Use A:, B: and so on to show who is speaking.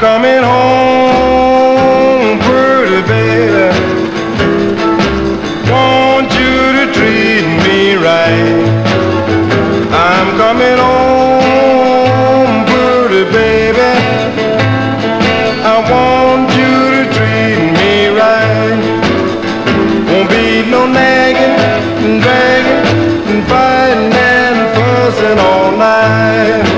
A: coming home, pretty baby. Want you to treat me right. I'm coming home, pretty baby. I want you to treat me right. Won't be no nagging and dragging and fighting and fussing all night.